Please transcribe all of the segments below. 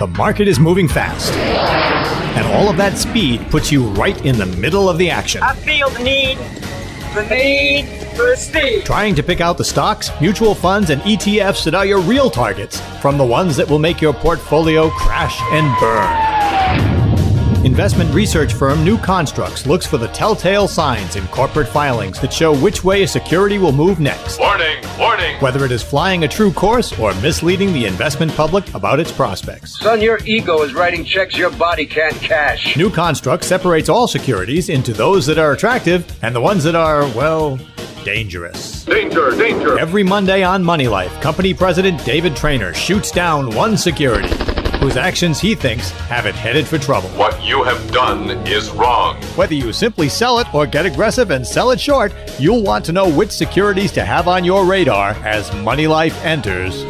The market is moving fast, and all of that speed puts you right in the middle of the action. I feel the need for speed. Trying to pick out the stocks, mutual funds, and ETFs that are your real targets from the ones that will make your portfolio crash and burn. Investment research firm New Constructs looks for the telltale signs in corporate filings that show which way a security will move next. Warning, warning. Whether it is flying a true course or misleading the investment public about its prospects. Son, your ego is writing checks your body can't cash. New Construct separates all securities into those that are attractive and the ones that are, well, dangerous. Danger, danger. Every Monday on Money Life, company president David Traynor shoots down one security whose actions he thinks have it headed for trouble. What you have done is wrong. Whether you simply sell it or get aggressive and sell it short, you'll want to know which securities to have on your radar as Money Life enters.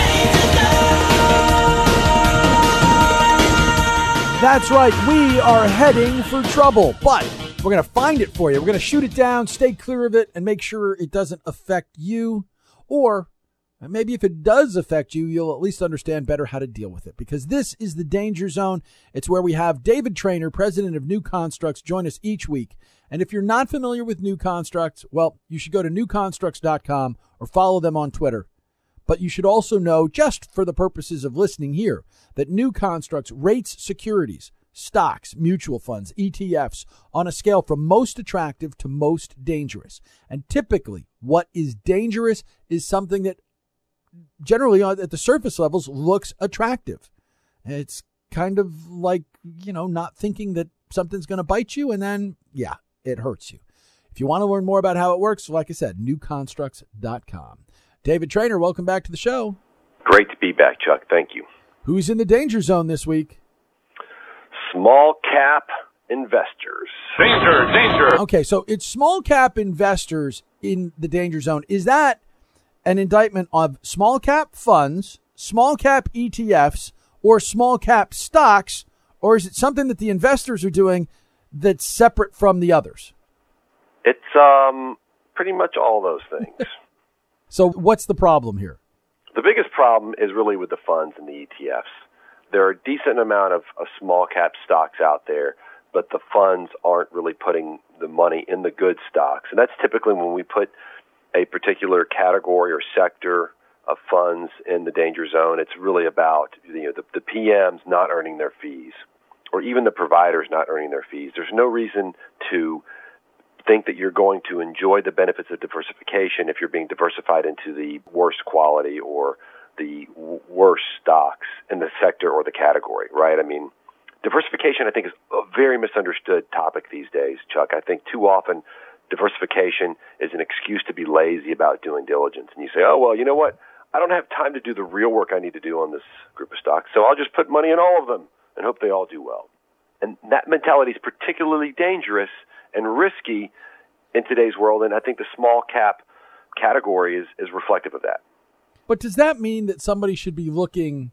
That's right, we are heading for trouble, but we're going to find it for you. We're going to shoot it down, stay clear of it, and make sure it doesn't affect you. Or maybe if it does affect you, you'll at least understand better how to deal with it. Because this is the Danger Zone. It's where we have David Traynor, president of New Constructs, join us each week. And if you're not familiar with New Constructs, well, you should go to newconstructs.com or follow them on Twitter. But you should also know, just for the purposes of listening here, that New Constructs rates securities, stocks, mutual funds, ETFs on a scale from most attractive to most dangerous. And typically, what is dangerous is something that generally at the surface levels looks attractive. It's kind of like, not thinking that something's going to bite you, and then, yeah, it hurts you. If you want to learn more about how it works, like I said, newconstructs.com. David Traynor, welcome back to the show. Great to be back, Chuck. Thank you. Who's in the danger zone this week? Small cap investors. Danger, danger. Okay, so it's small cap investors in the danger zone. Is that an indictment of small cap funds, small cap ETFs, or small cap stocks, or is it something that the investors are doing that's separate from the others? It's pretty much all those things. So what's the problem here? The biggest problem is really with the funds and the ETFs. There are a decent amount of small cap stocks out there, but the funds aren't really putting the money in the good stocks. And that's typically when we put a particular category or sector of funds in the danger zone. It's really about the PMs not earning their fees, or even the providers not earning their fees. There's no reason to think that you're going to enjoy the benefits of diversification if you're being diversified into the worst quality or the worst stocks in the sector or the category, right? I mean, diversification, I think, is a very misunderstood topic these days, Chuck. I think too often diversification is an excuse to be lazy about doing diligence. And you say, oh, well, you know what? I don't have time to do the real work I need to do on this group of stocks, so I'll just put money in all of them and hope they all do well. And that mentality is particularly dangerous and risky in today's world, and I think the small cap category is reflective of that. But does that mean that somebody should be looking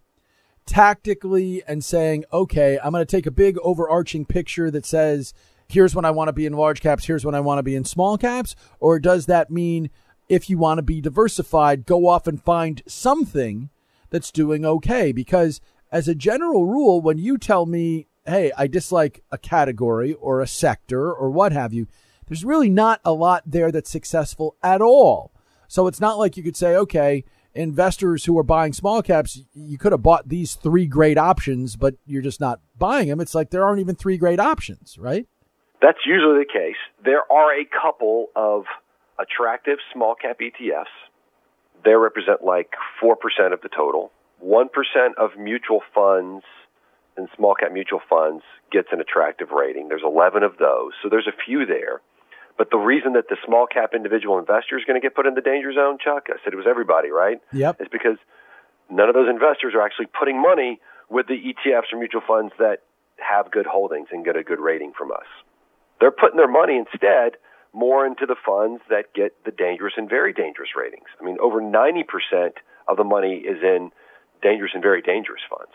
tactically and saying, okay, I'm going to take a big overarching picture that says, here's when I want to be in large caps, here's when I want to be in small caps? Or does that mean if you want to be diversified, go off and find something that's doing okay? Because as a general rule, when you tell me, hey, I dislike a category or a sector or what have you, there's really not a lot there that's successful at all. So it's not like you could say, okay, investors who are buying small caps, you could have bought these three great options, but you're just not buying them. It's like there aren't even three great options, right? That's usually the case. There are a couple of attractive small cap ETFs. They represent like 4% of the total. 1% of mutual funds and small cap mutual funds gets an attractive rating. There's 11 of those, so there's a few there. But the reason that the small cap individual investor is going to get put in the danger zone, Chuck, I said it was everybody, right? Yep. It's because none of those investors are actually putting money with the ETFs or mutual funds that have good holdings and get a good rating from us. They're putting their money instead more into the funds that get the dangerous and very dangerous ratings. I mean, over 90% of the money is in dangerous and very dangerous funds,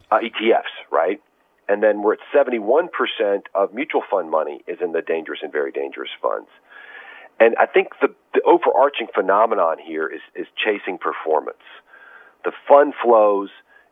ETFs, right? And then we're at 71% of mutual fund money is in the dangerous and very dangerous funds. And I think the overarching phenomenon here is chasing performance. The fund flows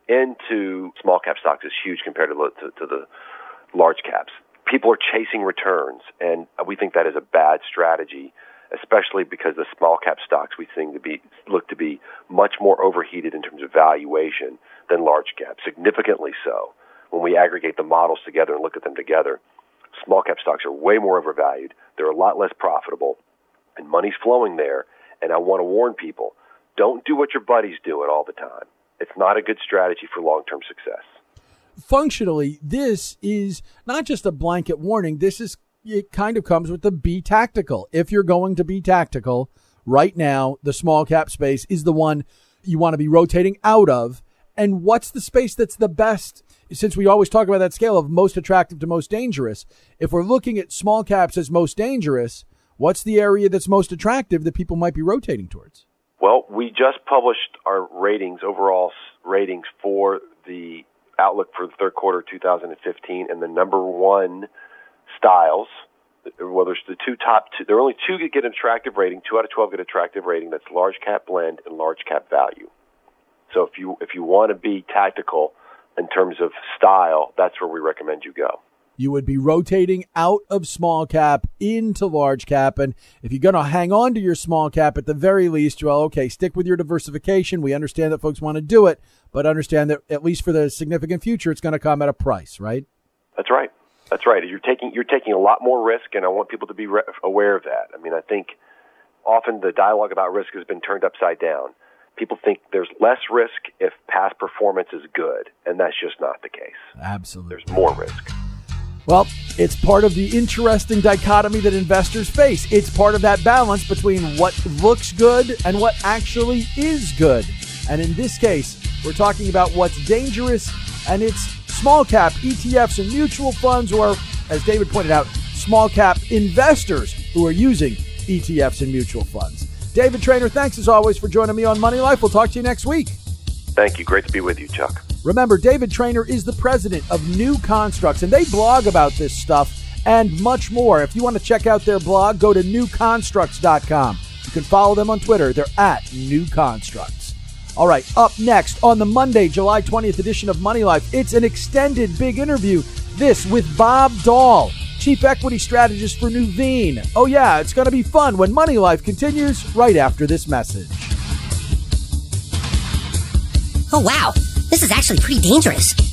into small cap stocks is huge compared to the large caps. People are chasing returns, and we think that is a bad strategy, especially because the small cap stocks we think look to be much more overheated in terms of valuation than large caps, significantly so. When we aggregate the models together and look at them together, small cap stocks are way more overvalued. They're a lot less profitable, and money's flowing there. And I want to warn people, don't do what your buddies do it all the time. It's not a good strategy for long-term success. Functionally, this is not just a blanket warning. It kind of comes with the be tactical. If you're going to be tactical, right now, the small cap space is the one you want to be rotating out of. And what's the space that's the best? Since we always talk about that scale of most attractive to most dangerous, if we're looking at small caps as most dangerous, what's the area that's most attractive that people might be rotating towards? Well, we just published our overall ratings for the outlook for the third quarter of 2015, and the number one styles, well, there's the top two. There are only two that get an attractive rating. 2 out of 12 get attractive rating. That's large cap blend and large cap value. So if you want to be tactical in terms of style, that's where we recommend you go. You would be rotating out of small cap into large cap. And if you're going to hang on to your small cap, at the very least, well, okay, stick with your diversification. We understand that folks want to do it, but understand that at least for the significant future, it's going to come at a price, right? That's right. That's right. You're taking a lot more risk, and I want people to be aware of that. I mean, I think often the dialogue about risk has been turned upside down. People think there's less risk if past performance is good, and that's just not the case. Absolutely. There's more risk. Well, it's part of the interesting dichotomy that investors face. It's part of that balance between what looks good and what actually is good. And in this case, we're talking about what's dangerous, and it's small cap ETFs and mutual funds, or, as David pointed out, small cap investors who are using ETFs and mutual funds. David Traynor, thanks as always for joining me on Money Life. We'll talk to you next week. Thank you. Great to be with you, Chuck. Remember, David Traynor is the president of New Constructs, and they blog about this stuff and much more. If you want to check out their blog, go to newconstructs.com. You can follow them on Twitter. They're at New Constructs. All right, up next on the Monday, July 20th edition of Money Life, it's an extended big interview. This with Bob Dahl, Chief Equity Strategist for Nuveen. Oh yeah, it's going to be fun when Money Life continues right after this message. Oh wow, this is actually pretty dangerous.